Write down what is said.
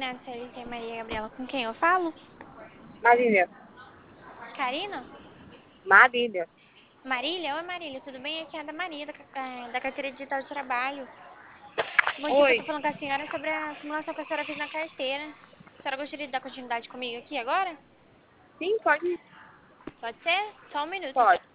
Renato, Celícia e Maria Gabriela. Com quem eu falo? Marília. Karina? Marília. Marília? Oi, Marília, tudo bem? Aqui é a da Maria, da Carteira Digital de Trabalho. O motivo que eu Oi. tô falando com a senhora é sobre a simulação que a senhora fez na carteira. A senhora gostaria de dar continuidade comigo aqui agora? Sim, pode ir. Pode ser? Só um minuto, Pode. então.